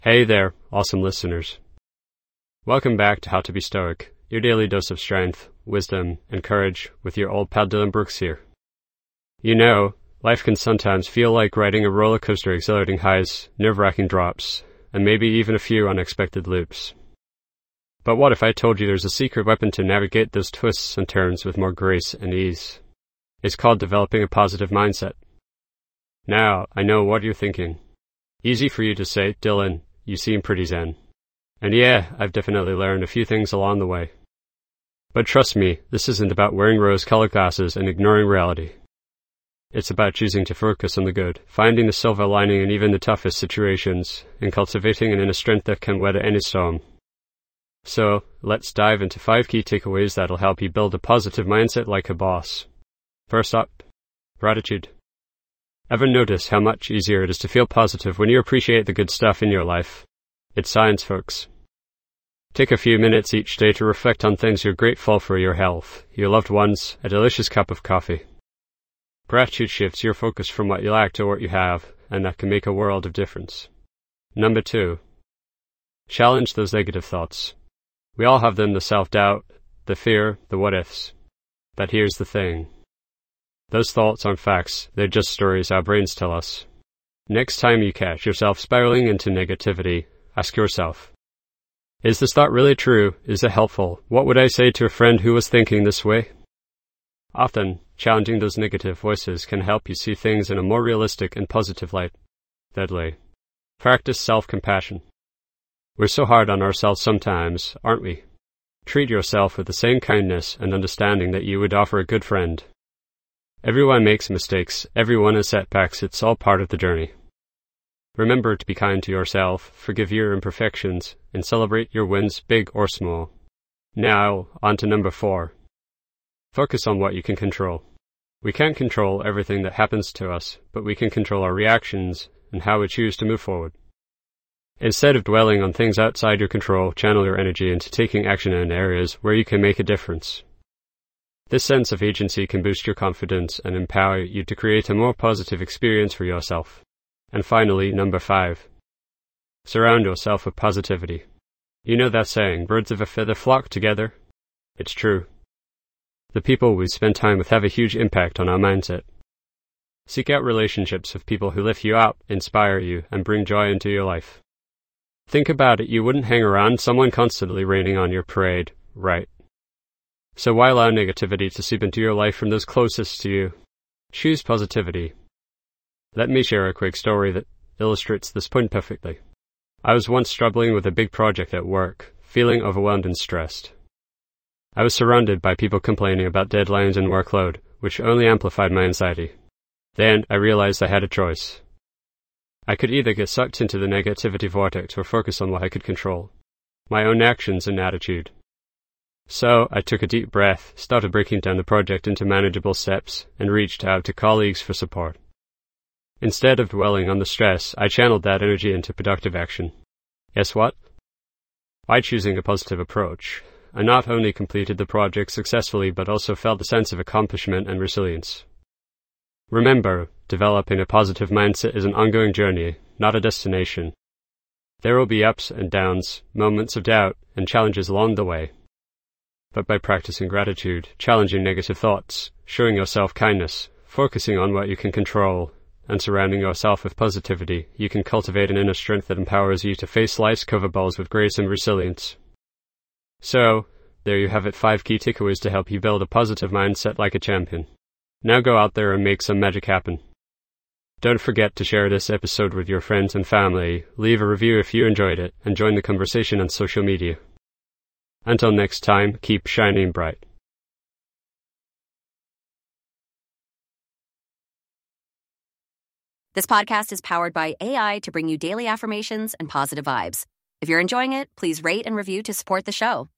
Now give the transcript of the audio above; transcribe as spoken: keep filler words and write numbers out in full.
Hey there, awesome listeners. Welcome back to How to Be Stoic, your daily dose of strength, wisdom, and courage with your old pal Dylan Brooks here. You know, life can sometimes feel like riding a roller coaster, exhilarating highs, nerve-wracking drops, and maybe even a few unexpected loops. But what if I told you there's a secret weapon to navigate those twists and turns with more grace and ease? It's called developing a positive mindset. Now, I know what you're thinking. Easy for you to say, Dylan, you seem pretty zen. And yeah, I've definitely learned a few things along the way. But trust me, this isn't about wearing rose-colored glasses and ignoring reality. It's about choosing to focus on the good, finding the silver lining in even the toughest situations, and cultivating an inner strength that can weather any storm. So, let's dive into five key takeaways that'll help you build a positive mindset like a boss. First up, gratitude. Ever notice how much easier it is to feel positive when you appreciate the good stuff in your life? It's science, folks. Take a few minutes each day to reflect on things you're grateful for: your health, your loved ones, a delicious cup of coffee. Gratitude shifts your focus from what you lack to what you have, and that can make a world of difference. Number two, challenge those negative thoughts. We all have them: the self-doubt, the fear, the what-ifs. But here's the thing. Those thoughts aren't facts, they're just stories our brains tell us. Next time you catch yourself spiraling into negativity, ask yourself, is this thought really true? Is it helpful? What would I say to a friend who was thinking this way? Often, challenging those negative voices can help you see things in a more realistic and positive light. Thirdly, practice self-compassion. We're so hard on ourselves sometimes, aren't we? Treat yourself with the same kindness and understanding that you would offer a good friend. Everyone makes mistakes, everyone has setbacks, it's all part of the journey. Remember to be kind to yourself, forgive your imperfections, and celebrate your wins, big or small. Now, on to number four. Focus on what you can control. We can't control everything that happens to us, but we can control our reactions and how we choose to move forward. Instead of dwelling on things outside your control, channel your energy into taking action in areas where you can make a difference. This sense of agency can boost your confidence and empower you to create a more positive experience for yourself. And finally, number five. Surround yourself with positivity. You know that saying, birds of a feather flock together? It's true. The people we spend time with have a huge impact on our mindset. Seek out relationships with people who lift you up, inspire you, and bring joy into your life. Think about it, you wouldn't hang around someone constantly raining on your parade, right? So why allow negativity to seep into your life from those closest to you? Choose positivity. Let me share a quick story that illustrates this point perfectly. I was once struggling with a big project at work, feeling overwhelmed and stressed. I was surrounded by people complaining about deadlines and workload, which only amplified my anxiety. Then I realized I had a choice. I could either get sucked into the negativity vortex or focus on what I could control, my own actions and attitude. So I took a deep breath, started breaking down the project into manageable steps, and reached out to colleagues for support. Instead of dwelling on the stress, I channeled that energy into productive action. Guess what? By choosing a positive approach, I not only completed the project successfully but also felt a sense of accomplishment and resilience. Remember, developing a positive mindset is an ongoing journey, not a destination. There will be ups and downs, moments of doubt, and challenges along the way. But by practicing gratitude, challenging negative thoughts, showing yourself kindness, focusing on what you can control, and surrounding yourself with positivity, you can cultivate an inner strength that empowers you to face life's curveballs with grace and resilience. So, there you have it, five key takeaways to help you build a positive mindset like a champion. Now go out there and make some magic happen. Don't forget to share this episode with your friends and family, leave a review if you enjoyed it, and join the conversation on social media. Until next time, keep shining bright. This podcast is powered by A I to bring you daily affirmations and positive vibes. If you're enjoying it, please rate and review to support the show.